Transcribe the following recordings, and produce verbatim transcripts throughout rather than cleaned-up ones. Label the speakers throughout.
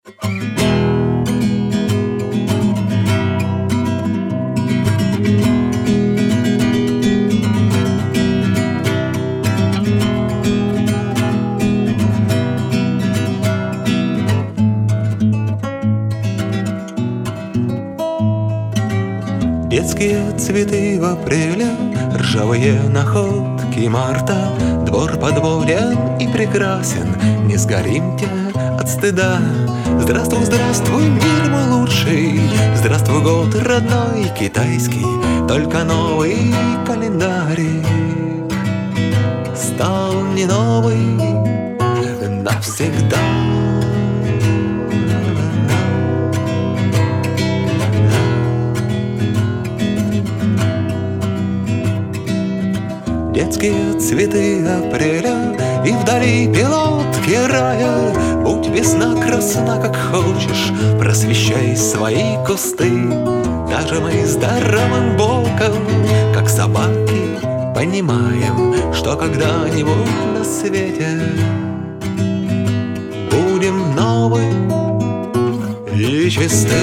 Speaker 1: Детские цветы в апреле, ржавые находки марта. Двор подворен и прекрасен, не сгоримте от стыда. Здравствуй, здравствуй, мир мой лучший, здравствуй, год родной китайский. Только новый календарь стал не новый навсегда. Детские цветы апреля и вдали пилотки рая. Будь весна красна, как хочешь, просвещай свои кусты. Даже мы здоровым боком, как собаки, понимаем, что когда-нибудь на свете будем новы и чисты.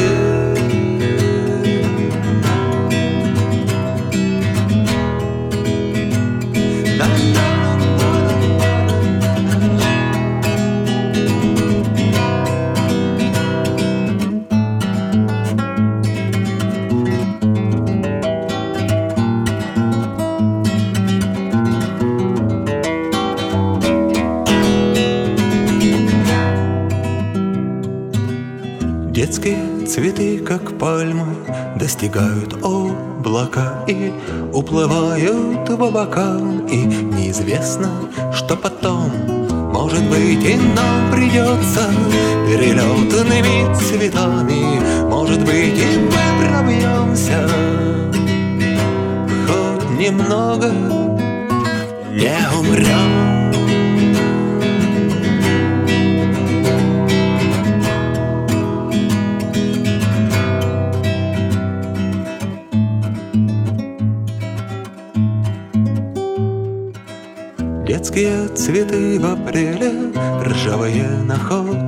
Speaker 1: Детские цветы, как пальмы, достигают облака и уплывают в облака. И неизвестно, что потом, может быть, и нам придется перелетными цветами. Может быть, и мы пробьемся хоть немного, не умрем. Детские цветы в апреле, ржавые находки